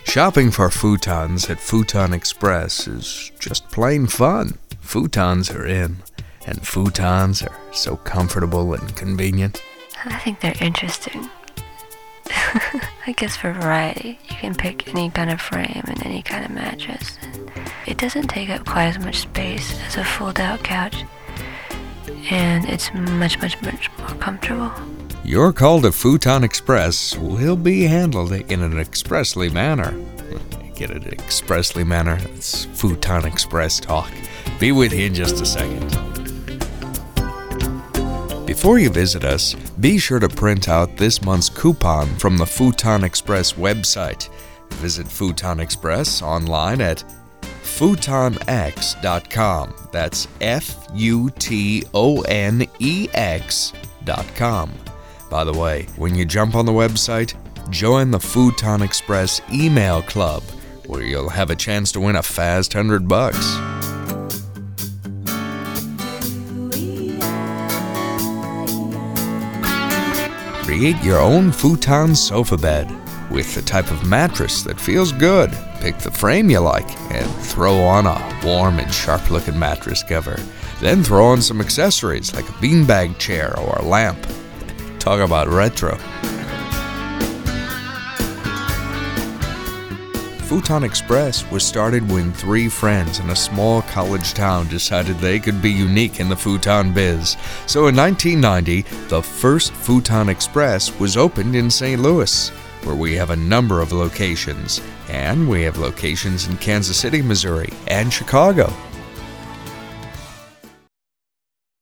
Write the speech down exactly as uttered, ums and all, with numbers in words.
Shopping for futons at Futon Express is just plain fun. Futons are in, and futons are so comfortable and convenient. I think they're interesting. I guess for variety, you can pick any kind of frame and any kind of mattress. It doesn't take up quite as much space as a fold-out couch, and it's much, much, much more comfortable. Your call to Futon Express will be handled in an expressly manner. Get it, expressly manner? It's Futon Express talk. Be with you in just a second. Before you visit us, be sure to print out this month's coupon from the Futon Express website. Visit Futon Express online at futon x dot com. That's F U T O N E X dot com. By the way, when you jump on the website, join the Futon Express email club, where you'll have a chance to win a fast hundred bucks. Create your own futon sofa bed with the type of mattress that feels good. Pick the frame you like and throw on a warm and sharp-looking mattress cover. Then throw on some accessories like a beanbag chair or a lamp. Talk about retro. Futon Express was started when three friends in a small college town decided they could be unique in the futon biz. So in nineteen ninety, the first Futon Express was opened in Saint Louis, where we have a number of locations. And we have locations in Kansas City, Missouri, and Chicago.